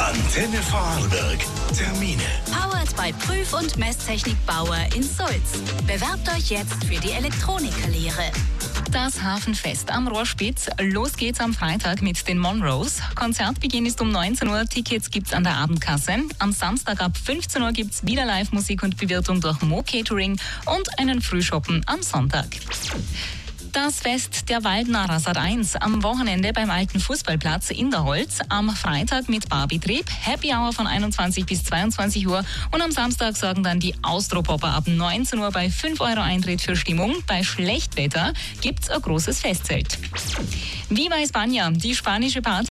Antenne Vorarlberg. Termine. Powered by Prüf- und Messtechnik Bauer in Sulz. Bewerbt euch jetzt für die Elektronikerlehre. Das Hafenfest am Rohrspitz. Los geht's am Freitag mit den Monroes. Konzertbeginn ist um 19 Uhr. Tickets gibt's an der Abendkasse. Am Samstag ab 15 Uhr gibt's wieder Live-Musik und Bewirtung durch Mo Catering und einen Frühschoppen am Sonntag. Das Fest der Waldnarrer Sat.1 am Wochenende beim alten Fußballplatz in der Holz. Am Freitag mit Barbetrieb, Happy Hour von 21 bis 22 Uhr und am Samstag sorgen dann die Austropopper ab 19 Uhr bei 5 Euro Eintritt für Stimmung. Bei Schlechtwetter gibt's ein großes Festzelt. Viva España, die spanische Party